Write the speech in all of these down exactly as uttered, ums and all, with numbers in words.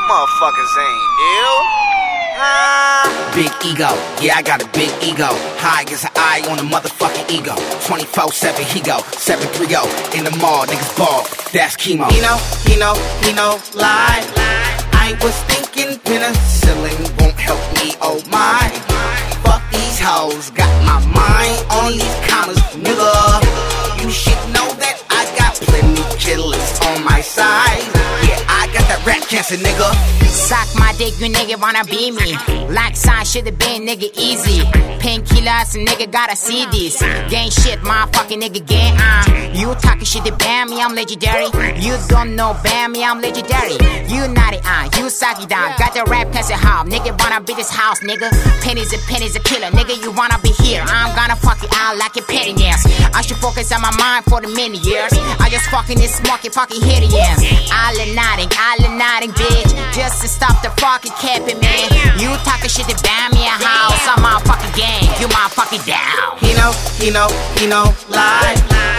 motherfuckers ain't ill. Uh. Big ego, yeah, I got a big ego. High as an eye on a motherfucking ego. twenty-four seven, he go, seven three oh. In the mall, niggas ball, that's chemo. He know, he know, he know, lie. I was thinking penicillin won't help me, oh my. Fuck these hoes, got my mind on these commas, nigga. You should know that I got plenty killers on my side. Yeah, I got that rat cancer, nigga. Suck my dick, you nigga wanna be me. Like sign should've been nigga easy. Painkillers, nigga gotta see this. Gang shit, motherfucking nigga gang, uh. You talking shit to ban me, I'm legendary. You don't know ban me, I'm legendary. You naughty, uh, you suck it down. Got the rap cancer house, nigga wanna be this house, nigga. Pennies and pennies a killer, nigga, you wanna be here. I'm gonna fuck you out like a petty ass. I should focus on my mind for the many years. I just fucking this smoky fucking hideous. All nodding, all nodding, bitch. Just to stop the fucking capping, man. You talking shit to ban me a house. I'm motherfucking gang, you motherfucking down. He know, he know, he know, lie.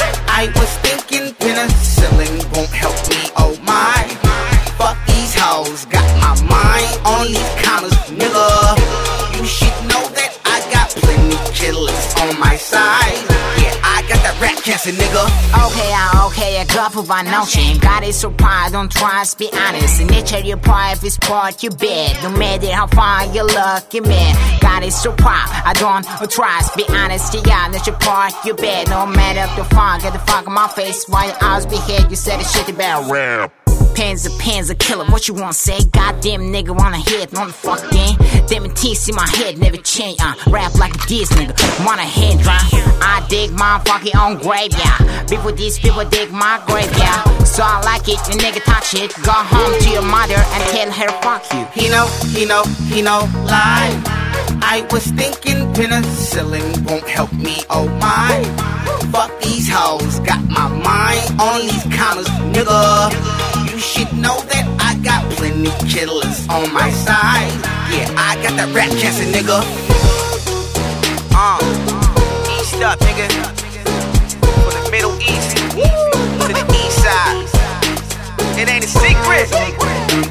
I was thinking penicillin won't help me, oh my. Fuck these hoes, got my mind on these commas, nigga. You should know that I got plenty killers on my side. Yeah, I got that rat cancer, nigga. Okay, uh, okay, I got for my notion. God is so proud, don't try to be honest. Nature your private sport, you bet. No matter how far you lucky, man. God is so proud, I don't try to be honest. Yeah, nature part, you bet. No matter the far, get the fuck on my face. While your eyes be here, you said the shit about rap. Pens and pens a killer, what you wanna say? Goddamn nigga wanna hit on the fucking damn teeth in my head never change. Uh, rap like this nigga, wanna head dry. I dig my fucking own grave, yeah. Before these people dig my grave, yeah. So I like it, the nigga talk shit. Go home to your mother and tell her fuck you. He know, he know, he know, lie. I was thinking penicillin won't help me, oh my. Fuck these hoes, got my mind on these commas, nigga. You should know that I got plenty killers on my side. Yeah, I got that rat cancer, nigga. Uh, east up, nigga. From the Middle East to the east side. It ain't a secret.